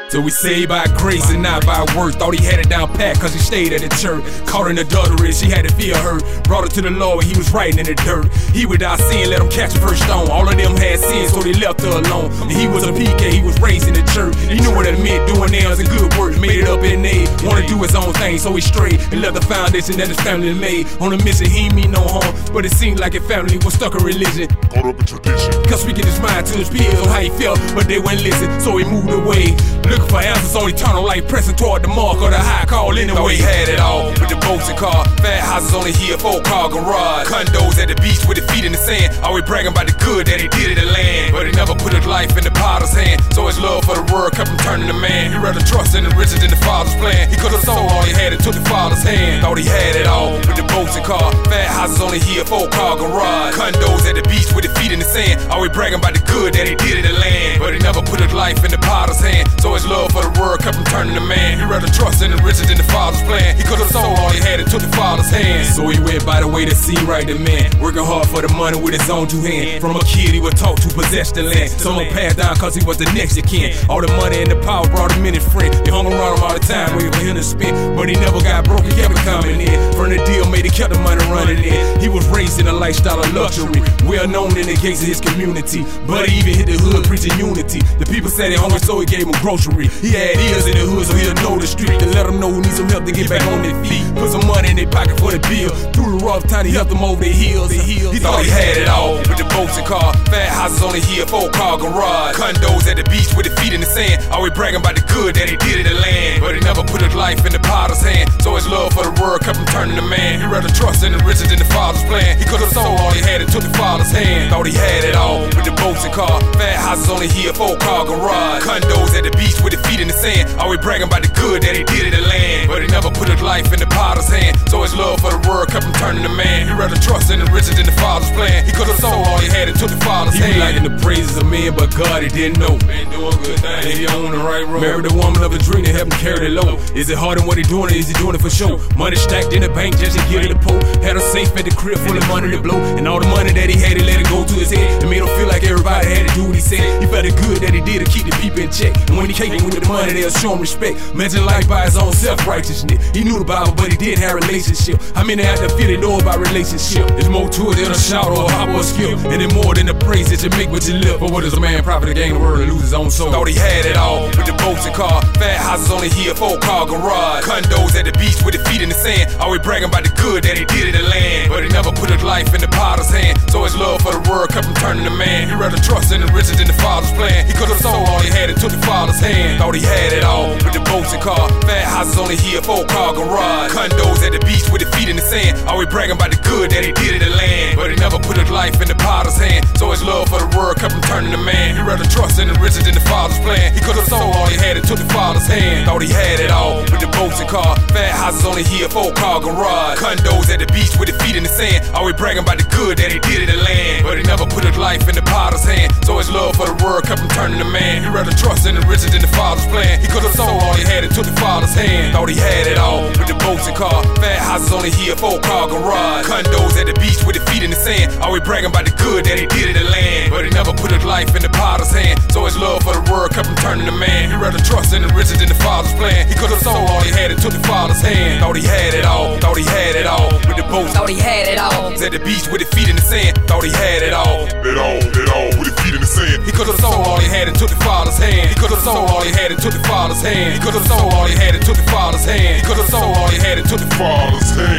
So we saved by grace and not by work. Thought he had it down pat cause he stayed at the church. Caught in adultery, she had to fear her. Brought her to the Lord, he was writing in the dirt. He without sin, let him catch the first stone. All of them had sin, so they left her alone. And he was a PK, he was raised in the church. He knew what it meant, doing nails and good work. Made it up in age, wanna do his own thing, so he strayed and left the foundation that his family made. On a mission, he ain't mean no harm, but it seemed like his family was stuck in religion. Caught up in tradition. Kept speaking his mind to his peers on how he felt, but they wouldn't listen, so he moved away. Looking for answers on eternal life, pressing toward the mark of the high call anyway. Thought he had it all, with the boats and car, fat houses on the hill, 4-car garage, condos at the beach with his feet in the sand. Always bragging about the good that he did in the land, but he never put his life in the potter's hand. So his love for the world kept him turning to man. He rather trust in the riches than the father's plan. He could've sold all he had and took the father's hand. Thought he had it all, with the boats and car, fat houses on the hill, 4-car garage, condos at the beach with his feet in the sand. Always bragging about the good that he did in the land, but he never put his life in the potter's hand. So his love for the world kept him turning to man. He rather trust in the riches than the father's plan. He could've sold all he had and took the father's hand. So he went by the way to see right the man, working hard for the money with his own two hands. From a kid he was taught to possess the land, so don't pass down cause he was the next of kin. All the money and the power brought him in his friend. They hung around him all the time waiting for him to spend, but he never got broke, he kept it coming in. From the deal made, he kept the money running in. He was raised in a lifestyle of luxury, well known in the gates of his community, but he even hit the hood preaching unity. The people said they hungry, so he gave him grocery. He had ears in the hood, so he'll know the street, to let them know who needs some help to get back on their feet. Put some money in their pocket for the bill. Through the rough time, he helped them over their heels. He thought he had it all, with the boats and car, fat houses on the hill, 4-car garage, condos at the beach with his feet in the sand. Always bragging about the good that he did in the land, but he never put his life in the potter's hand. So his love for the world kept him turning to man. He rather trust in the riches than the father's plan. He could've sold all he had and took the father's hand. Thought he had it all, with the boats and car, fat houses on the hill, 4-car garage, condos at the beach with his feet in the sand. Always bragging about the good that he did in the land, but he never put his life in the potter's hand. So his love for the world kept him turning to man. He rather trust in the riches than the father's plan. He could've sold all he had and took the father's hand. He liking the praises of men, but God he didn't know. Man doing good things, he on the right road. Married a woman of his dream to help him carry the load. Is it hard in what he doing, or is he doing it for show? Money stacked in the bank just to get it to pull. Had a safe at the crib full of money to blow, and all the money that he had, he let it go to his head. It made him feel like everybody had to do what he said. He felt it good that he did to keep the people in check, and when he came with the money, they'll show him respect. Imagine life by his own self-righteousness. He knew the Bible, but he didn't have a relationship. I mean, they had to feel they know about relationship. There's more to it than a shout or a hop or a skill, and it's more than the praise that you make with your lip. But what does a man profit to gain the world and lose his own soul? Thought he had it all, with the boats and car, fat houses on the hill, 4-car garage, condos at the beach with his feet in the sand. Always bragging about the good that he did in the land, but he never put his life in the potter's hand. So his love for the world kept him turning to man. He rather trust in the riches than the father's plan. He could've sold all he had and took the father's hand. Thought he had it all, with the boats and car, fat houses on the hill, 4-car garage, condos at the beach with his feet in the sand. Always bragging about the good that he did in the land, but he never put his life in the potter's hand. So his love for the world kept him turning to man. He rather trust in the riches than the father's plan. He could've sold all he had and took the father's hand. Thought he had it all, with the boats and car, fat houses on the hill, 4-car garage, condos at the beach with his feet in the sand. Always bragging about the good that he did in the land, but he never put his life in the potter's hand. So his love for the world kept him turning to man. He rather trust in the riches than the father's plan. He could've sold all he had and took the father's hand. Thought he had it all, with the boats and car, fat houses on the hill, 4-car garage, condos at the beach with his feet in the sand. Always bragging about the good that he did in the land, but he never put his life in the potter's hand. So his love for the world kept him turning to man. He rather trust in the riches than the father's plan. He could've sold all he had and took the father's hand. Thought he had it all, thought he had it all, with the boats. Thought he had it all. At the beach with his feet in the sand. Thought he had it all. It all, with his feet in the sand. He could've sold all he had and took the father's hand. He could've sold all he had and took the father's hand. He could've sold all he had and took the father's hand. He could've sold all he had and took the father's hand.